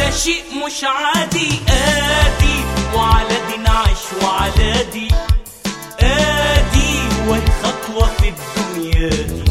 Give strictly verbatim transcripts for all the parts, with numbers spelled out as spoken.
ولا شيء مش عادي. ادي وعلى دي نعيش وعلى دي ادي وهي خطوة في الدنيا دي.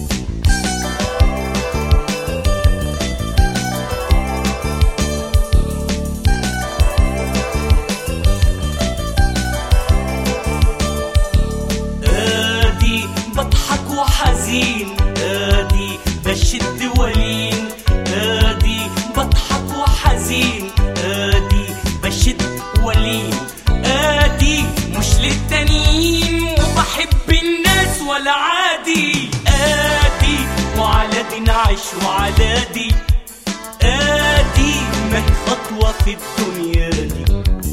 ادي بضحك وحزين ادي بشد ولين ادي بضحك وحزين ادي بشد ولين ادي مش للتانيين وبحب الناس ولا عادي. ادي وعلى دي نعيش وعلى دي ادي ما هي خطوة في الدنيا دي.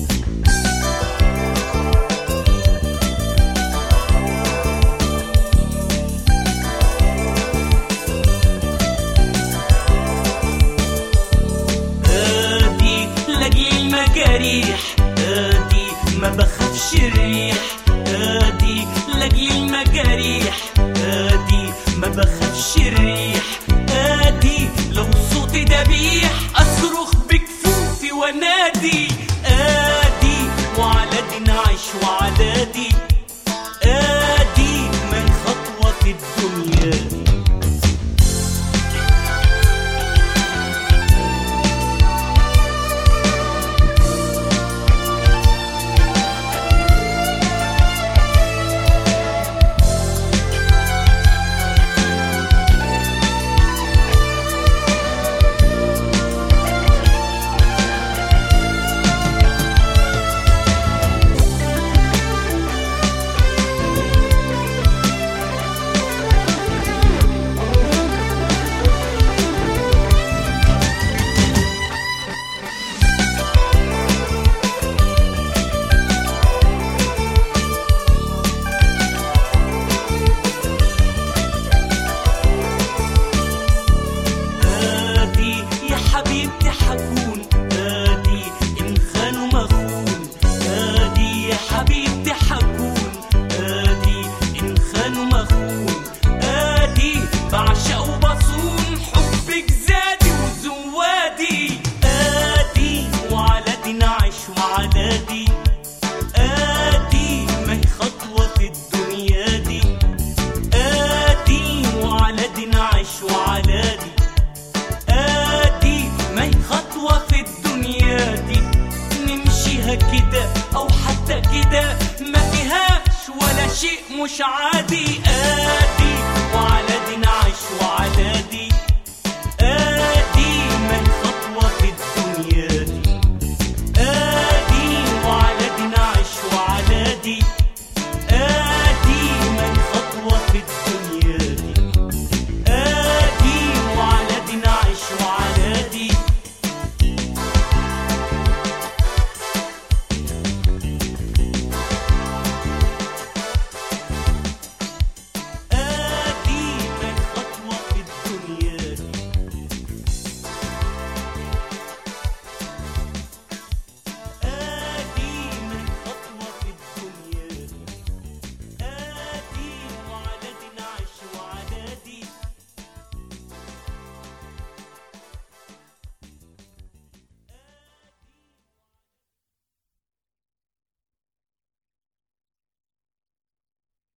لاجل المجاريح ادي ما بخافش الريح ادي لاجل المجاريح ادي ما بخافش الريح ادي لو صوتي دبيح اصرخ بكفوفي وانادي. ادي وعلى دي نعيش وعلى دي ادي ما هي خطوة في الدنيا دي. حبيبتي حكون ادي ان خانوا مخون ادي يا حبيبتي حكون ادي ان خانوا مخون ادي بعشق وبصون حبك زادي وزوادي. ادي وعلى دي نعيش وعلى دي ادي ما هي خطوة في الدنيا دي. ادي وعلى دي نعيش وعلى دي ما هي خطوة في الدنيا دي. نمشيها كده أو حتى كده ما فيهاش ولا شيء مش عادي.